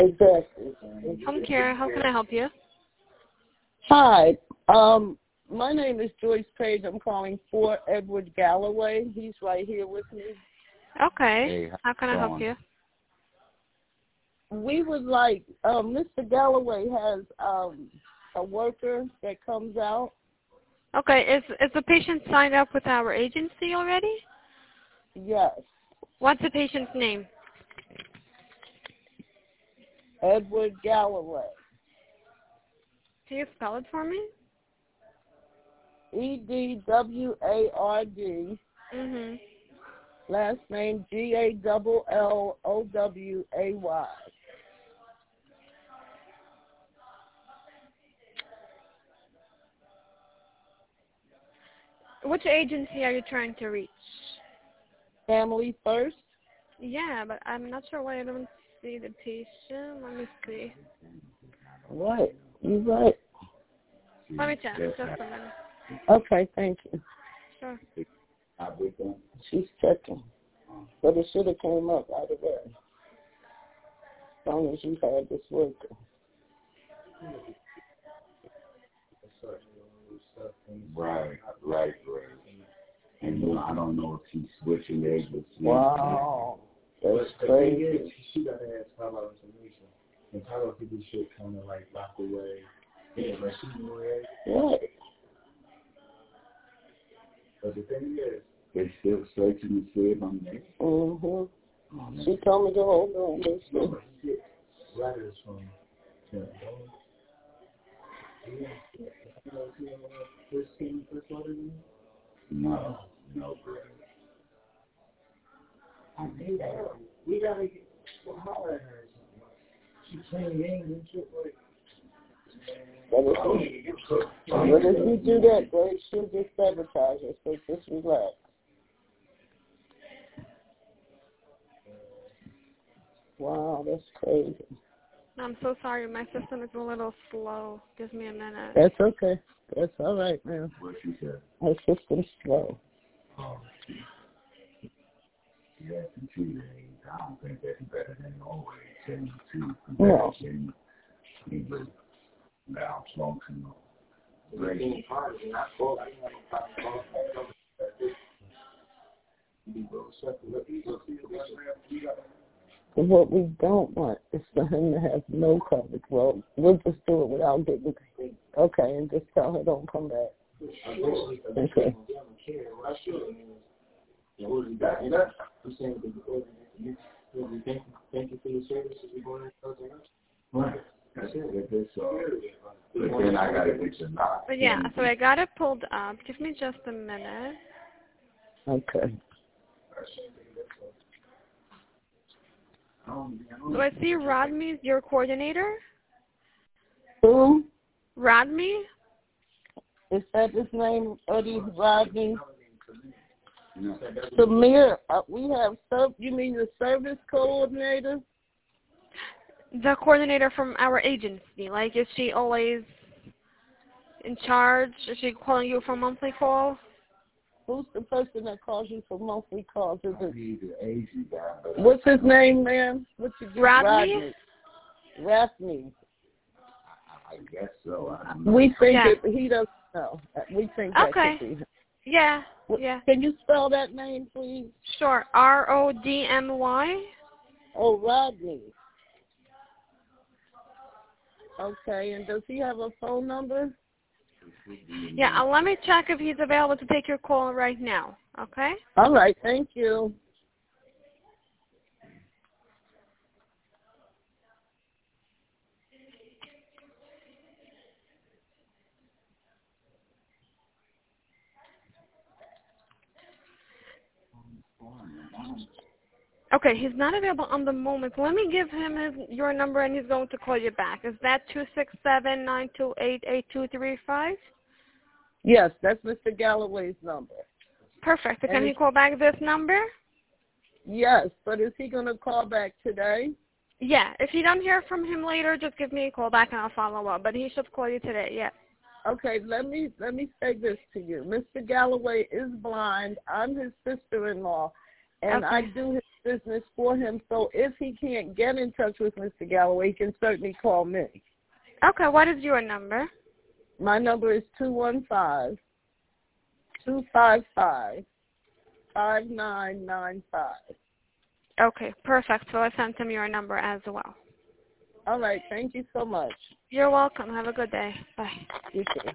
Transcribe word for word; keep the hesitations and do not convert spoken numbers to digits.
Exactly. Home care, how can I help you? Hi. Um, my name is Joyce Page. I'm calling for Edward Galloway. He's right here with me. Okay. Hey, how can I help you? We would like, um, Mister Galloway has um, a worker that comes out. Okay, is is the patient signed up with our agency already? Yes. What's the patient's name? Edward Galloway. Can you spell it for me? E D W A R D. Mhm. Last name G A L L O W A Y. Which agency are you trying to reach? Family First. Yeah, but I'm not sure why I don't see the patient. Let me see. What? You right. Let me check. Just a minute. Okay, thank you. Sure. She's checking. But it should have came up out of there. As long as you had this worker. Right, right, right. And you know, I don't know if he's switching agencies. Wow. That's crazy. She got to ask Tyler information. And Tyler could be shit kind of like locked away. Yeah, but she knew it. What? But the thing is, they're still searching to see if I'm there. Mm-hmm. Oh, she told me to hold on. They no, he gets letters from him. No, no, bro. I need her. We gotta get, well, holler at her. She playing games and shit like. But if you, but if you do that, boy, she'll just sabotage us. So just relax. Wow, that's crazy. I'm so sorry. My system is a little slow. Give me a minute. That's okay. That's all right, man. What she said? Her system's slow. Oh, yeah, two days. I don't think that's better than always. seventy-two. No. He was malfunctional. Breaking apart, and I thought I didn't have a problem. What we don't want is for him to have no coverage. Well, we'll just do it without getting. Okay, and just tell her don't come back. Okay. Thank you for your services. We're going to Right. That's it. That's all. But then I got to get your knock. But yeah, so I got it pulled up. Give me just a minute. Okay. So I see Rodney's your coordinator. Who? Rodney? Is that his name? Eddie Rodney? No. Samir, uh, we have, serv- you mean the service coordinator? The coordinator from our agency. Like, is she always in charge? Is she calling you for monthly calls? Who's the person that calls you for monthly calls? Is it? He's the Asian guy. What's his name, ma'am? What's your Rodney? Rodney. I guess so. I We think yeah. it, he doesn't know. We think that okay. could be him. Yeah, yeah. Can you spell that name, please? Sure. R O D M Y. Oh, Rodney. Okay, and does he have a phone number? Yeah, uh, let me check if he's available to take your call right now, okay? All right, thank you. Okay, he's not available on the moment. Let me give him his, your number, and he's going to call you back. Is that two six seven, nine two eight, eight two three five? Yes, that's Mister Galloway's number. Perfect. Can he call back this number? Yes, but is he going to call back today? Yeah. If you don't hear from him later, just give me a call back, and I'll follow up. But he should call you today, yeah. Okay, let me let me say this to you. Mister Galloway is blind. I'm his sister-in-law, and okay. I do his business for him. So if he can't get in touch with Mister Galloway, he can certainly call me. Okay, what is your number? My number is two one five, two five five, five nine nine five. Okay, perfect. So I sent him your number as well. All right. Thank you so much. You're welcome. Have a good day. Bye. You too.